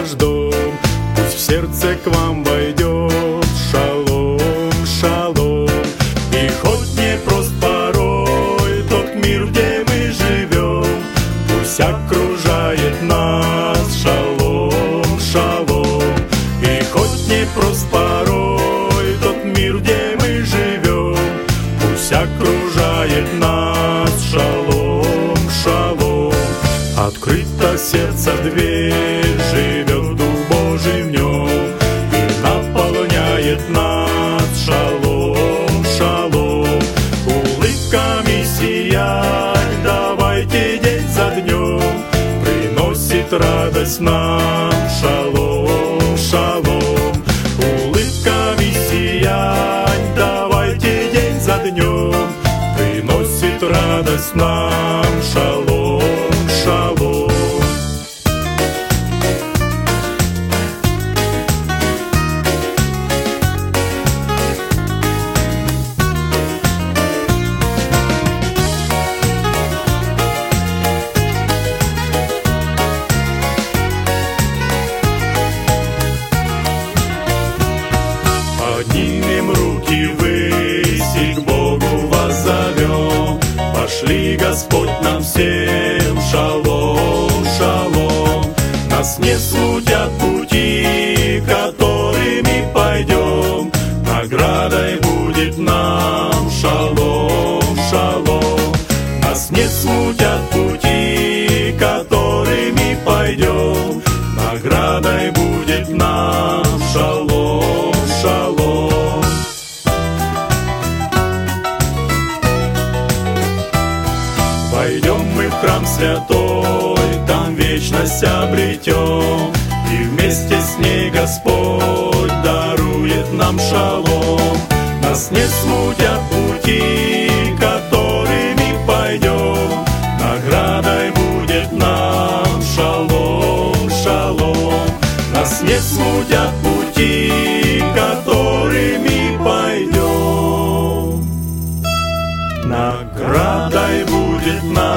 ваш дом, пусть в сердце к вам войдет шалом, шалом. И хоть не прост порой тот мир, где мы живем, пусть окружает нас шалом, шалом. И хоть не прост порой тот мир, где мы живем, пусть окружает нас шалом, шалом. Открыто сердце дверь, живет Дух Божий в нем и наполняет нас шалом, шалом. Улыбками сиять давайте день за днем, приносит радость нам шалом, шалом. Улыбками сиять давайте день за днем, приносит радость нам шалом, шалом. Поднимем руки ввысь и к Богу воззовем. Пошли, Господь, нам всем шалом, шалом. Нас не смутят пути, которыми пойдем, наградой будет нам шалом, шалом. Нас не смутят пути, которыми пойдем, наградой будет нам шалом, шалом. Пойдем мы в храм святой, там вечность обретем, и вместе с ней Господь дарует нам шалом. Нас не смутят пути, которыми пойдем, наградой будет нам шалом, шалом. Нас не смутят пути, которыми пойдем, наградой будет нам